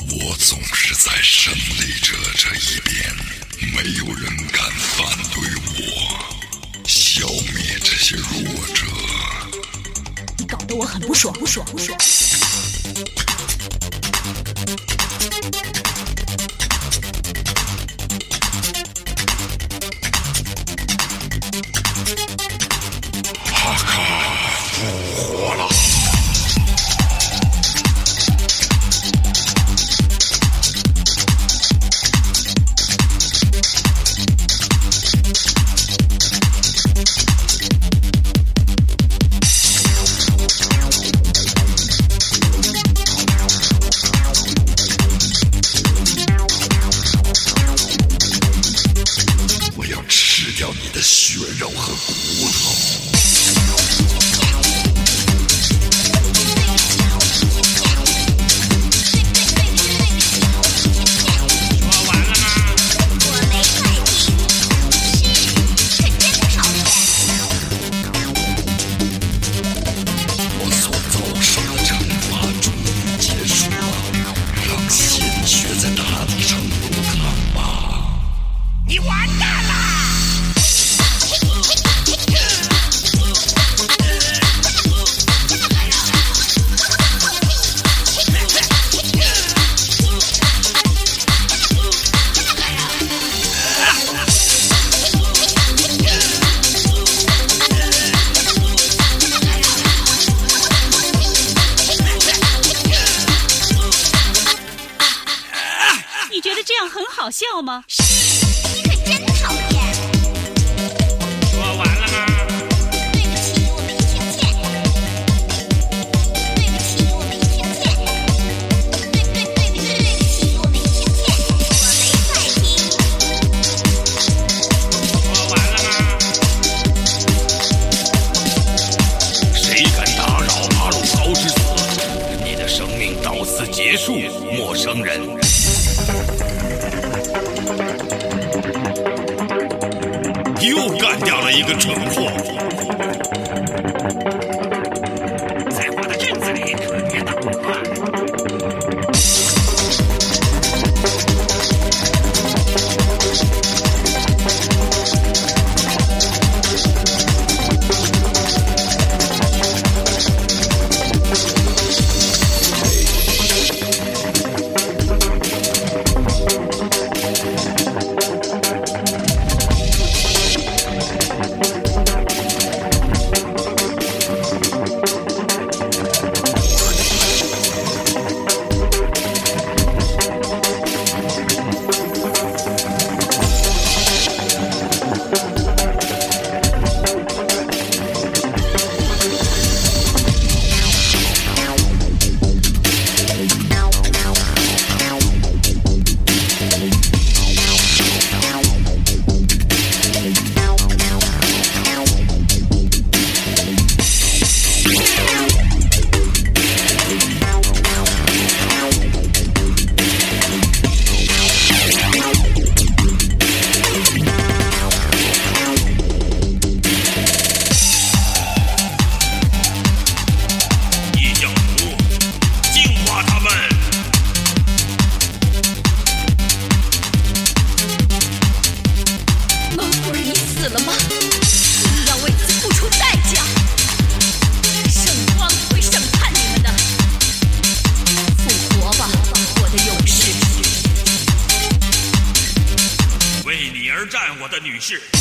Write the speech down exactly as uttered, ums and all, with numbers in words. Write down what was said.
我总是在胜利者这一边，没有人敢反对我，消灭这些弱者。 你搞得我很不爽，不爽，不爽。 哈卡复活了。我要吃掉你的血肉和骨头。 你完蛋了！ 你觉得这样很好笑吗？ 你可真讨厌！ 说完了吗？ 对不起，我没听见。对不起，我没听见。对对对对对不起，我没听见。我没在听。 说完了吗？ 谁敢打扰阿鲁高之子，你的生命到此结束，陌生人。又干掉了一个蠢货。 在我的院子里可别捣乱。 为你而战，我的女士。